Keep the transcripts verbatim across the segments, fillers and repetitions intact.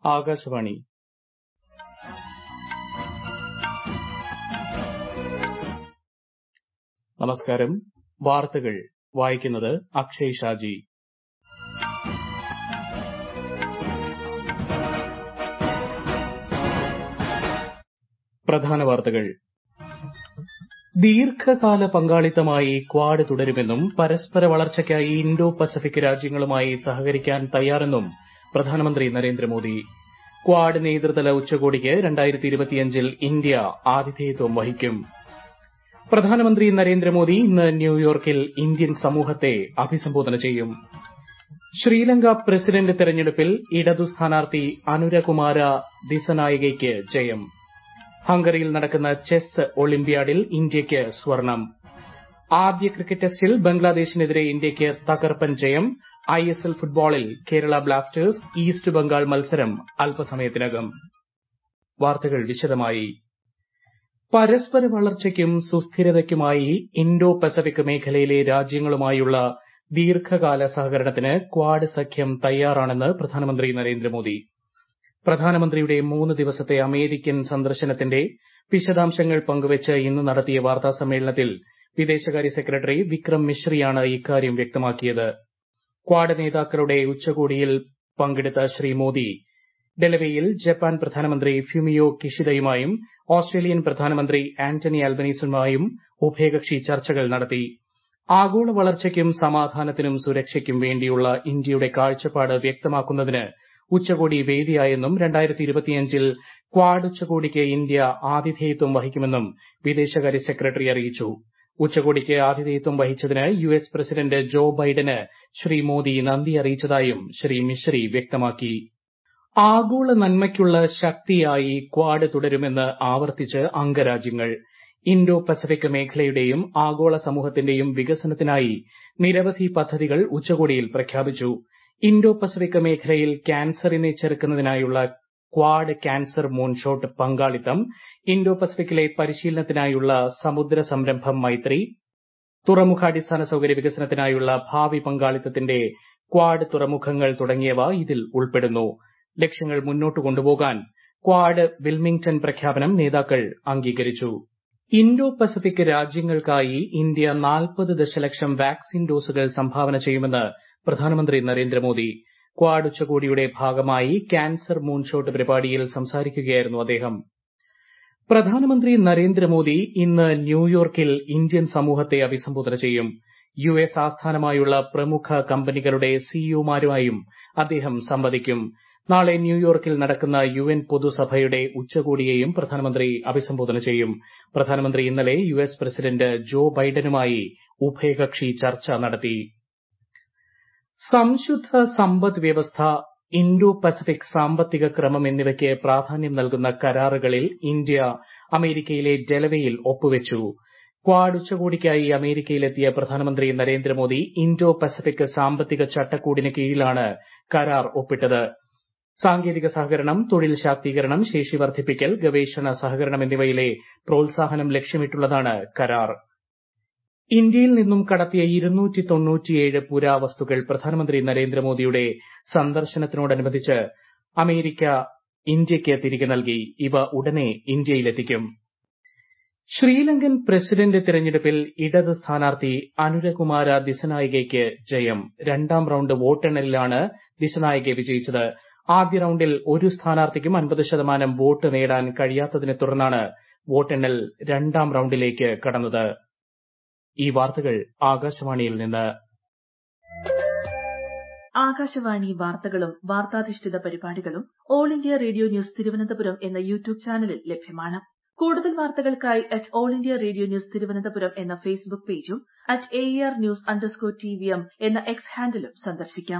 ആകാശവാണി നമസ്കാരം. വാർത്തകൾ വായിക്കുന്നത് അക്ഷയ് ഷാജി. പ്രധാന വാർത്തകൾ. ദീർഘകാല പങ്കാളിത്തമായി ക്വാഡ് തുടരുമെന്നും പരസ്പര വളർച്ചയ്ക്കായി ഇൻഡോ പസഫിക് രാജ്യങ്ങളുമായി സഹകരിക്കാൻ തയ്യാറെന്നും പ്രധാനമന്ത്രി നരേന്ദ്രമോദി. ക്വാഡ് നേതൃതല ഉച്ചകോടിക്ക് രണ്ടായിരത്തി ഇരുപത്തിയഞ്ചിൽ ഇന്ത്യ ആതിഥേയത്വം വഹിക്കും. പ്രധാനമന്ത്രി നരേന്ദ്രമോദി ഇന്ന് ന്യൂയോർക്കിൽ ഇന്ത്യൻ സമൂഹത്തെ അഭിസംബോധന ചെയ്യും. ശ്രീലങ്ക പ്രസിഡന്റ് തെരഞ്ഞെടുപ്പിൽ ഇടതു സ്ഥാനാർത്ഥി അനുരകുമാര ദിസനായകയ്ക്ക് ജയം. ഹംഗറിയിൽ നടക്കുന്ന ചെസ് ഒളിമ്പ്യാഡിൽ ഇന്ത്യയ്ക്ക് സ്വർണം. ആദ്യ ക്രിക്കറ്റ് ടെസ്റ്റിൽ ബംഗ്ലാദേശിനെതിരെ ഇന്ത്യയ്ക്ക് തകർപ്പൻ ജയം. ഐ എസ് എൽ ഫുട്ബോളിൽ കേരള ബ്ലാസ്റ്റേഴ്സ് ഈസ്റ്റ് ബംഗാൾ മത്സരം അല്പസമയത്തിനകം. വാർത്തകൾ വിശദമായി. പരസ്പര വളർച്ചയ്ക്കും സുസ്ഥിരതയ്ക്കുമായി ഇൻഡോ പസഫിക് മേഖലയിലെ രാജ്യങ്ങളുമായുള്ള ദീർഘകാല സഹകരണത്തിന് ക്വാഡ് സഖ്യം തയ്യാറാണെന്ന് പ്രധാനമന്ത്രി നരേന്ദ്രമോദി. പ്രധാനമന്ത്രിയുടെ മൂന്ന് ദിവസത്തെ അമേരിക്കൻ സന്ദർശനത്തിന്റെ വിശദാംശങ്ങൾ പങ്കുവച്ച് ഇന്ന് നടത്തിയ വാർത്താസമ്മേളനത്തിൽ വിദേശകാര്യ സെക്രട്ടറി വിക്രം മിശ്രിയാണ് ഇക്കാര്യം വ്യക്തമാക്കിയത്. ക്വാഡ് നേതാക്കളുടെ ഉച്ചകോടിയിൽ പങ്കെടുത്ത ശ്രീ മോദി ഡെലവെയിൽ ജപ്പാൻ പ്രധാനമന്ത്രി ഫ്യൂമിയോ കിഷിഡയുമായും ഓസ്ട്രേലിയൻ പ്രധാനമന്ത്രി ആന്റണി അൽബനീസുമായും ഉഭയകക്ഷി ചർച്ചകൾ നടത്തി. ആഗോള വളർച്ചയ്ക്കും സമാധാനത്തിനും സുരക്ഷയ്ക്കും വേണ്ടിയുള്ള ഇന്ത്യയുടെ കാഴ്ചപ്പാട് വ്യക്തമാക്കുന്നതിന് ഉച്ചകോടി വേദിയായെന്നും രണ്ടായിരത്തി ഇരുപത്തിയഞ്ചിൽ ക്വാഡ് ഉച്ചകോടിക്ക് ഇന്ത്യ ആതിഥേയത്വം വഹിക്കുമെന്നും വിദേശകാര്യ സെക്രട്ടറി അറിയിച്ചു. ഉച്ചകോടിക്ക് ആതിഥേയത്വം വഹിച്ചതിന് യു എസ് പ്രസിഡന്റ് ജോ ബൈഡന് ശ്രീ മോദി നന്ദി അറിയിച്ചതായും ശ്രീ മിശ്രി വ്യക്തമാക്കി. ആഗോള നന്മയ്ക്കുള്ള ശക്തിയായി ക്വാഡ് തുടരുമെന്ന് ആവർത്തിച്ച് അംഗരാജ്യങ്ങൾ. ഇൻഡോ പസഫിക് മേഖലയുടെയും ആഗോള സമൂഹത്തിന്റെയും വികസനത്തിനായി നിരവധി പദ്ധതികൾ ഉച്ചകോടിയിൽ പ്രഖ്യാപിച്ചു. ഇൻഡോ പസഫിക് മേഖലയിൽ ക്യാൻസറിനെ ചെറുക്കുന്നതിനായുള്ള ക്വാഡ് ക്യാൻസർ മൂൺഷോട്ട് പങ്കാളിത്തം, ഇൻഡോ പസഫിക്കിലെ പരിശീലനത്തിനായുള്ള സമുദ്ര സംരംഭം മൈത്രി, തുറമുഖ അടിസ്ഥാന സൌകര്യ വികസനത്തിനായുള്ള ഭാവി പങ്കാളിത്തത്തിന്റെ ക്വാഡ് തുറമുഖങ്ങൾ തുടങ്ങിയവ ഇതിൽ ഉൾപ്പെടുന്നു. ലക്ഷ്യങ്ങൾ മുന്നോട്ട് കൊണ്ടുപോകാൻ ക്വാഡ് വിൽമിംഗ്ടൺ പ്രഖ്യാപനം നേതാക്കൾ അംഗീകരിച്ചു. ഇൻഡോ പസഫിക് രാജ്യങ്ങൾക്കായി ഇന്ത്യ നാൽപ്പത് ദശലക്ഷം വാക്സിൻ ഡോസുകൾ സംഭാവന ചെയ്യുമെന്ന് പ്രധാനമന്ത്രി നരേന്ദ്രമോദി. ക്വാഡ് ഉച്ചകോടിയുടെ ഭാഗമായി ക്യാൻസർ മൂൺഷോട്ട് പരിപാടിയിൽ സംസാരിക്കുകയായിരുന്നു അദ്ദേഹം. പ്രധാനമന്ത്രി നരേന്ദ്രമോദി ഇന്ന് ന്യൂയോർക്കിൽ ഇന്ത്യൻ സമൂഹത്തെ അഭിസംബോധന ചെയ്യും. യു എസ് ആസ്ഥാനമായുള്ള പ്രമുഖ കമ്പനികളുടെ സിഇഒമാരുമായും അദ്ദേഹം സംവദിക്കും. നാളെ ന്യൂയോർക്കിൽ നടക്കുന്ന യു എൻ പൊതുസഭയുടെ ഉച്ചകോടിയെയും പ്രധാനമന്ത്രി അഭിസംബോധന ചെയ്യും. പ്രധാനമന്ത്രി ഇന്നലെ യു എസ് പ്രസിഡന്റ് ജോ ബൈഡനുമായി ഉഭയകക്ഷി ചർച്ച നടത്തി. സംശുദ്ധ സമ്പദ് വ്യവസ്ഥ, ഇൻഡോ പസഫിക് സാമ്പത്തിക ക്രമം എന്നിവയ്ക്ക് പ്രാധാന്യം നൽകുന്ന കരാറുകളിൽ ഇന്ത്യ അമേരിക്കയിലെ ഡെലവെയിൽ ഒപ്പുവച്ചു. ക്വാഡ് ഉച്ചകോടിക്കായി അമേരിക്കയിലെത്തിയ പ്രധാനമന്ത്രി നരേന്ദ്രമോദി ഇൻഡോ പസഫിക് സാമ്പത്തിക ചട്ടക്കൂടിന് കീഴിലാണ് കരാർ ഒപ്പിട്ടത്. സാങ്കേതിക സഹകരണം, തൊഴിൽ ശാക്തീകരണം, ശേഷി വർദ്ധിപ്പിക്കൽ, ഗവേഷണ സഹകരണം എന്നിവയിലെ പ്രോത്സാഹനം ലക്ഷ്യമിട്ടുള്ളതാണ് കരാർ. ഇന്ത്യയിൽ നിന്നും കടത്തിയ ഇരുന്നൂറ്റി തൊണ്ണൂറ്റിയേഴ് പുരാവസ്തുക്കൾ പ്രധാനമന്ത്രി നരേന്ദ്രമോദിയുടെ സന്ദർശനത്തോടനുബന്ധിച്ച് അമേരിക്ക ഇന്ത്യയ്ക്ക് തിരികെ നൽകി. ഇവ ഉടനെ ഇന്ത്യയിലെത്തിക്കും. ശ്രീലങ്കൻ പ്രസിഡന്റ് തെരഞ്ഞെടുപ്പിൽ ഇടത് സ്ഥാനാർത്ഥി അനുരകുമാര ദിസനായകയ്ക്ക് ജയം. രണ്ടാം റൌണ്ട് വോട്ടെണ്ണലിലാണ് ദിസനായകെ വിജയിച്ചത്. ആദ്യ റൌണ്ടിൽ ഒരു സ്ഥാനാർത്ഥിക്കും അൻപത് ശതമാനം വോട്ട് നേടാൻ കഴിയാത്തതിനെ തുടർന്നാണ് വോട്ടെണ്ണൽ രണ്ടാം റൌണ്ടിലേക്ക് കടന്നത്. ഈ വാർത്തകൾ ആകാശവാണിയിൽ നിന്ന്. ആകാശവാണി വാർത്തകളും വാർത്താധിഷ്ഠിത പരിപാടികളും all India radio news Thiruvananthapuram എന്ന യൂട്യൂബ് ചാനലിൽ ലഭ്യമാണ്. കൂടുതൽ വാർത്തകൾക്കായി at all India radio news Thiruvananthapuram എന്ന ഫേസ്ബുക്ക് പേജും at A R news underscore T V M എന്ന എക്സ് ഹാൻഡിലും സന്ദർശിക്കാം.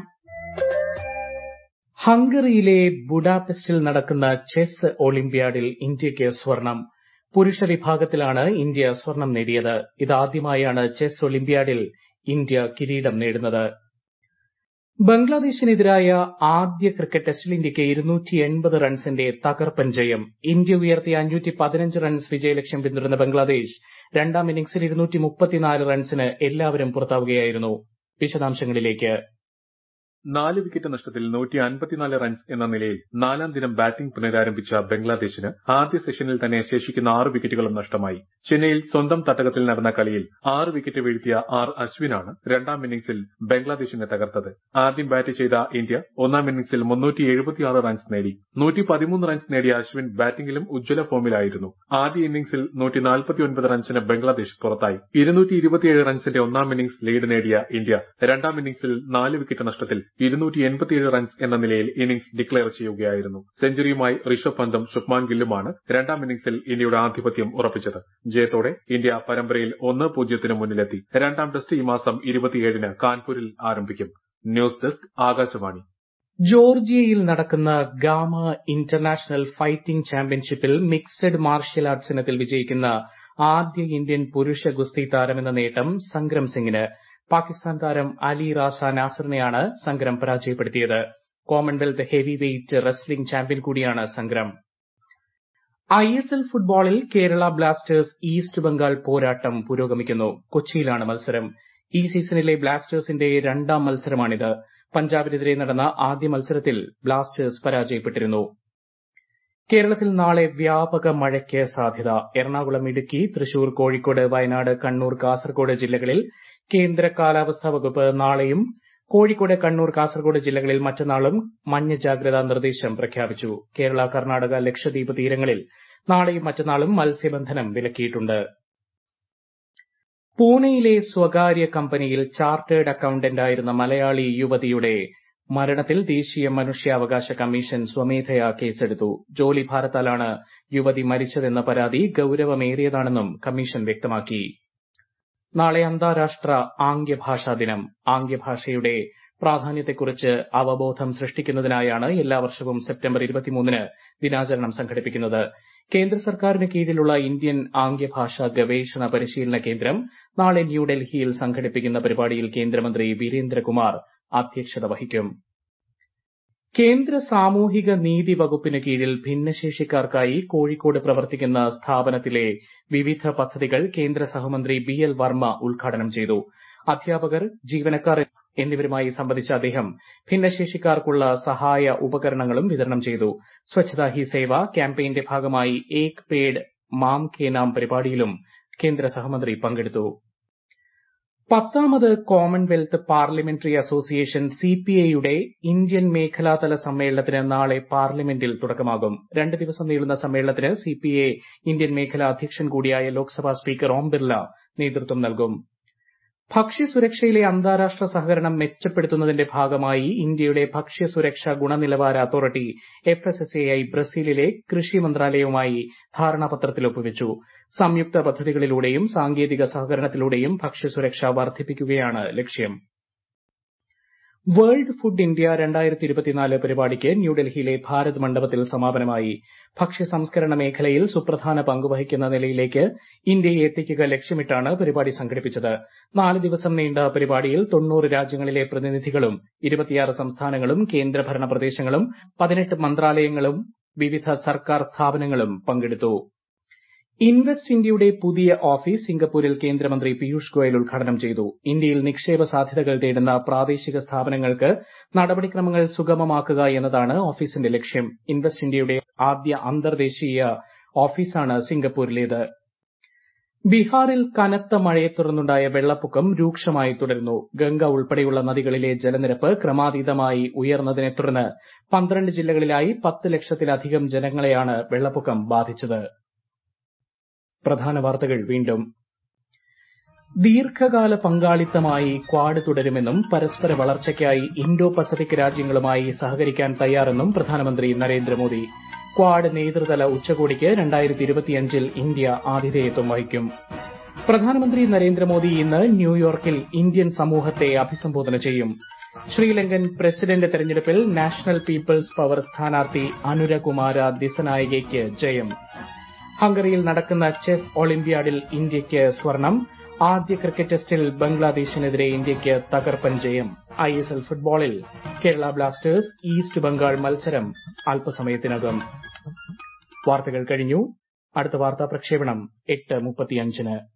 ഹംഗറിയിലെ ബുഡാപെസ്റ്റിൽ നടക്കുന്ന ചെസ് ഒളിമ്പ്യാഡിൽ ഇന്ത്യയ്ക്ക് സ്വർണം. പുരുഷ വിഭാഗത്തിലാണ് ഇന്ത്യ സ്വർണം നേടിയത്. ഇതാദ്യമായാണ് ചെസ് ഒളിമ്പ്യാഡിൽ ഇന്ത്യ കിരീടം നേടുന്നത്. ബംഗ്ലാദേശിനെതിരായ ആദ്യ ക്രിക്കറ്റ് ടെസ്റ്റിൽ ഇന്ത്യയ്ക്ക് ഇരുന്നൂറ്റി എൺപത് റൺസിന്റെ തകർപ്പൻ ജയം. ഇന്ത്യ ഉയർത്തിയ അഞ്ഞൂറ്റി പതിനഞ്ച് റൺസ് വിജയലക്ഷ്യം പിന്തുടർന്ന ബംഗ്ലാദേശ് രണ്ടാം ഇന്നിംഗ്സിൽ ഇരുന്നൂറ്റി മുപ്പത്തിനാല് റൺസിന് എല്ലാവരും പുറത്താവുകയായിരുന്നു. വിശദാംശങ്ങളിലേക്ക്. നാല് വിക്കറ്റ് നഷ്ടത്തിൽ നൂറ്റി അൻപത്തിനാല് റൺസ് എന്ന നിലയിൽ നാലാം ദിനം ബാറ്റിംഗ് പുനരാരംഭിച്ച ബംഗ്ലാദേശിന് ആദ്യ സെഷനിൽ തന്നെ ശേഷിക്കുന്ന ആറ് വിക്കറ്റുകളും നഷ്ടമായി. ചെന്നൈയിൽ സ്വന്തം തട്ടകത്തിൽ നടന്ന കളിയിൽ ആറ് വിക്കറ്റ് വീഴ്ത്തിയ ആർ അശ്വിനാണ് രണ്ടാം ഇന്നിംഗ്സിൽ ബംഗ്ലാദേശിനെ തകർത്തത്. ആദ്യം ബാറ്റ് ചെയ്ത ഇന്ത്യ ഒന്നാം ഇന്നിംഗ്സിൽ മുന്നൂറ്റി എഴുപത്തിയാറ് റൺസ് നേടി. നൂറ്റി പതിമൂന്ന് റൺസ് നേടിയ അശ്വിൻ ബാറ്റിംഗിലും ഉജ്ജ്വല ഫോമിലായിരുന്നു. ആദ്യ ഇന്നിംഗ്സിൽ നൂറ്റി നാൽപ്പത്തിയൊൻപത് റൺസിന് ബംഗ്ലാദേശ് പുറത്തായി. ഇരുന്നൂറ്റി ഇരുപത്തിയേഴ് റൺസിന്റെ ഒന്നാം ഇന്നിംഗ്സ് ലീഡ് നേടിയ ഇന്ത്യ രണ്ടാം ഇന്നിംഗ്സിൽ നാല് വിക്കറ്റ് നഷ്ടത്തിൽ ഇരുന്നൂറ്റി എൺപത്തിയേഴ് റൺസ് എന്ന നിലയിൽ ഇന്നിംഗ്സ് ഡിക്ലെയർ ചെയ്യുകയായിരുന്നു. സെഞ്ചുറിയുമായി ഋഷഭ് പന്തും ശുഭ്മാൻ ഗില്ലുമാണ് രണ്ടാം ഇന്നിംഗ്സിൽ ഇന്ത്യയുടെ ആധിപത്യം ഉറപ്പിച്ചത്. ജയത്തോടെ ഇന്ത്യ പരമ്പരയിൽ ഒന്ന് പൂജ്യത്തിന് മുന്നിലെത്തി. രണ്ടാം ടെസ്റ്റ് ഈ മാസം ഇരുപത്തിയേഴിന് കാൺപൂരിൽ ആരംഭിക്കും. News desk Akashvani. ജോർജിയയിൽ നടക്കുന്ന ഗാമ ഇന്റർനാഷണൽ ഫൈറ്റിംഗ് ചാമ്പ്യൻഷിപ്പിൽ മിക്സഡ് മാർഷ്യൽ ആർട്സ് ഇനത്തിൽ വിജയിക്കുന്ന ആദ്യ ഇന്ത്യൻ പുരുഷ ഗുസ്തി താരമെന്ന നേട്ടം സംഗ്രം സിംഗിന്. പാകിസ്ഥാൻ താരം അലി റാസ നാസറിനെയാണ് സംഗ്രം പരാജയപ്പെടുത്തിയത്. Commonwealth heavy weight wrestling champion കൂടിയാണ് സംഗ്രം. ഐ എസ് എൽ ഫുട്ബോളിൽ കേരള ബ്ലാസ്റ്റേഴ്സ് ഈസ്റ്റ് ബംഗാൾ പോരാട്ടം പുരോഗമിക്കുന്നു. കൊച്ചിയിലാണ് മത്സരം. ഈ സീസണിലെ ബ്ലാസ്റ്റേഴ്സിന്റെ രണ്ടാം മത്സരമാണിത്. പഞ്ചാബിനെതിരെ നടന്ന ആദ്യ മത്സരത്തിൽ ബ്ലാസ്റ്റേഴ്സ് പരാജയപ്പെട്ടിരുന്നു. കേരളത്തിൽ നാളെ വ്യാപക മഴയ്ക്ക് സാധ്യത. എറണാകുളം, ഇടുക്കി, തൃശൂർ, കോഴിക്കോട്, വയനാട്, കണ്ണൂർ, കാസർഗോഡ് ജില്ലകളിൽ കേന്ദ്ര കാലാവസ്ഥാ വകുപ്പ് നാളെയും കോഴിക്കോട്, കണ്ണൂർ, കാസർഗോഡ് ജില്ലകളിൽ മറ്റന്നാളും മഞ്ഞ ജാഗ്രതാ നിർദ്ദേശം പ്രഖ്യാപിച്ചു. കേരള, കർണാടക, ലക്ഷദ്വീപ് തീരങ്ങളിൽ നാളെയും മറ്റന്നാളും മത്സ്യബന്ധനം വിലക്കിയിട്ടുണ്ട്. പൂനെയിലെ സ്വകാര്യ കമ്പനിയിൽ ചാർട്ടേഡ് അക്കൌണ്ടന്റായിരുന്ന മലയാളി യുവതിയുടെ മരണത്തിൽ ദേശീയ മനുഷ്യാവകാശ കമ്മീഷൻ സ്വമേധയാ കേസെടുത്തു. ജോലി ഭാരത്താലാണ് യുവതി മരിച്ചതെന്ന പരാതി ഗൌരവമേറിയതാണെന്നും കമ്മീഷൻ വ്യക്തമാക്കി. നാളെ അന്താരാഷ്ട്ര ആംഗ്യഭാഷാ ദിനം. ആംഗ്യഭാഷയുടെ പ്രാധാന്യത്തെക്കുറിച്ച് അവബോധം സൃഷ്ടിക്കുന്നതിനായാണ് എല്ലാ വർഷവും സെപ്റ്റംബർ ഇരുപത്തിമൂന്നിന് ദിനാചരണം സംഘടിപ്പിക്കുന്നത്. കേന്ദ്ര സർക്കാരിന് കീഴിലുള്ള ഇന്ത്യൻ ആംഗ്യഭാഷാ ഗവേഷണ പരിശീലന കേന്ദ്രം നാളെ ന്യൂഡൽഹിയിൽ സംഘടിപ്പിക്കുന്ന പരിപാടിയിൽ കേന്ദ്രമന്ത്രി വീരേന്ദ്രകുമാർ അധ്യക്ഷത വഹിക്കും. കേന്ദ്ര സാമൂഹിക നീതി വകുപ്പിന് കീഴിൽ ഭിന്നശേഷിക്കാർക്കായി കോഴിക്കോട് പ്രവർത്തിക്കുന്ന സ്ഥാപനത്തിലെ വിവിധ പദ്ധതികൾ കേന്ദ്ര സഹമന്ത്രി ബി എൽ വർമ്മ ഉദ്ഘാടനം ചെയ്തു. അധ്യാപകർ, ജീവനക്കാർ എന്നിവരുമായി സംവദിച്ച അദ്ദേഹം ഭിന്നശേഷിക്കാർക്കുള്ള സഹായ ഉപകരണങ്ങളും വിതരണം ചെയ്തു. സ്വച്ഛതാ ഹി സേവ ക്യാമ്പയിന്റെ ഭാഗമായി ഏക് പേഡ് മാം കെ നാം പരിപാടിയിലും കേന്ദ്ര സഹമന്ത്രി പങ്കെടുത്തു. പത്താമത് കോമൺവെൽത്ത് പാർലമെന്ററി അസോസിയേഷൻ സിപിഐയുടെ ഇന്ത്യൻ മേഖലാതല സമ്മേളനത്തിന് നാളെ പാർലമെന്റിൽ തുടക്കമാകും. രണ്ട് ദിവസം നീളുന്ന സമ്മേളനത്തിന് സിപിഐ ഇന്ത്യൻ മേഖലാ അധ്യക്ഷൻ കൂടിയായ ലോക്സഭാ സ്പീക്കർ ഓം ബിർല നേതൃത്വം നൽകും. ഭക്ഷ്യസുരക്ഷയിലെ അന്താരാഷ്ട്ര സഹകരണം മെച്ചപ്പെടുത്തുന്നതിന്റെ ഭാഗമായി ഇന്ത്യയുടെ ഭക്ഷ്യസുരക്ഷാ ഗുണനിലവാര authority F S S A I ബ്രസീലിലെ കൃഷി മന്ത്രാലയവുമായി ധാരണാപത്രത്തിൽ ഒപ്പുവച്ചു. സംയുക്ത പദ്ധതികളിലൂടെയും സാങ്കേതിക സഹകരണത്തിലൂടെയും ഭക്ഷ്യസുരക്ഷ വർദ്ധിപ്പിക്കുകയാണ് ലക്ഷ്യം. വേൾഡ് ഫുഡ് ഇന്ത്യ രണ്ടായിരത്തി ഇരുപത്തിനാല് പരിപാടിക്ക് ന്യൂഡൽഹിയിലെ ഭാരത് മണ്ഡപത്തിൽ സമാപനമായി. ഭക്ഷ്യ സംസ്കരണ മേഖലയിൽ സുപ്രധാന പങ്കുവഹിക്കുന്ന നിലയിലേക്ക് ഇന്ത്യയെ എത്തിക്കുക ലക്ഷ്യമിട്ടാണ് പരിപാടി സംഘടിപ്പിച്ചത്. നാല് ദിവസം നീണ്ട പരിപാടിയിൽ തൊണ്ണൂറ് രാജ്യങ്ങളിലെ പ്രതിനിധികളും ഇരുപത്തിയാറ് സംസ്ഥാനങ്ങളും കേന്ദ്രഭരണ പ്രദേശങ്ങളും പതിനെട്ട് മന്ത്രാലയങ്ങളും വിവിധ സർക്കാർ സ്ഥാപനങ്ങളും പങ്കെടുത്തു. ഇൻവെസ്റ്റ് ഇന്ത്യയുടെ പുതിയ ഓഫീസ് സിംഗപ്പൂരിൽ കേന്ദ്രമന്ത്രി പീയൂഷ് ഗോയൽ ഉദ്ഘാടനം ചെയ്തു. ഇന്ത്യയിൽ നിക്ഷേപ സാധ്യതകൾ തേടുന്ന പ്രാദേശിക സ്ഥാപനങ്ങൾക്ക് നടപടിക്രമങ്ങൾ സുഗമമാക്കുക എന്നതാണ് ഓഫീസിന്റെ ലക്ഷ്യം. ഇൻവെസ്റ്റ് ഇന്ത്യയുടെ ആദ്യ അന്തർദേശീയ ഓഫീസാണ് സിംഗപ്പൂരിലേത്. ബീഹാറിൽ കനത്ത മഴയെ തുടർന്നുണ്ടായ വെള്ളപ്പൊക്കം രൂക്ഷമായി തുടരുന്നു. ഗംഗ ഉൾപ്പെടെയുള്ള നദികളിലെ ജലനിരപ്പ് ക്രമാതീതമായി ഉയർന്നതിനെ തുടർന്ന് പന്ത്രണ്ട് ജില്ലകളിലായി പത്ത് ലക്ഷത്തിലധികം ജനങ്ങളെയാണ് വെള്ളപ്പൊക്കം ബാധിച്ചത്. പ്രധാന വാർത്തകൾ വീണ്ടും. ദീർഘകാല പങ്കാളിത്തമായി ക്വാഡ് തുടരുമെന്നും പരസ്പര വളർച്ചയ്ക്കായി ഇൻഡോ പസഫിക് രാജ്യങ്ങളുമായി സഹകരിക്കാൻ തയ്യാറെന്നും പ്രധാനമന്ത്രി നരേന്ദ്രമോദി. ക്വാഡ് നേതൃതല ഉച്ചകോടിക്ക് രണ്ടായിരത്തി ഇരുപത്തിയഞ്ചിൽ ഇന്ത്യ ആതിഥേയത്വം വഹിക്കും. പ്രധാനമന്ത്രി നരേന്ദ്രമോദി ഇന്ന് ന്യൂയോർക്കിൽ ഇന്ത്യൻ സമൂഹത്തെ അഭിസംബോധന ചെയ്യും. ശ്രീലങ്കൻ പ്രസിഡന്റ് തെരഞ്ഞെടുപ്പിൽ നാഷണൽ പീപ്പിൾസ് പവർ സ്ഥാനാർത്ഥി അനുരകുമാര ദിസനായകയ്ക്ക് ജയം. ഹംഗറിയിൽ നടക്കുന്ന ചെസ് ഒളിമ്പ്യാഡിൽ ഇന്ത്യയ്ക്ക് സ്വർണം. ആദ്യ ക്രിക്കറ്റ് ടെസ്റ്റിൽ ബംഗ്ലാദേശിനെതിരെ ഇന്ത്യയ്ക്ക് തകർപ്പൻ ജയം. ഐ എസ് എൽ ഫുട്ബോളിൽ കേരള ബ്ലാസ്റ്റേഴ്സ് ഈസ്റ്റ് ബംഗാൾ മത്സരം അല്പസമയത്തിനകം. വാർത്തകൾ കഴിഞ്ഞു. അടുത്ത വാർത്താ പ്രക്ഷേപണം എട്ട് മുപ്പത്തിയഞ്ചിന്.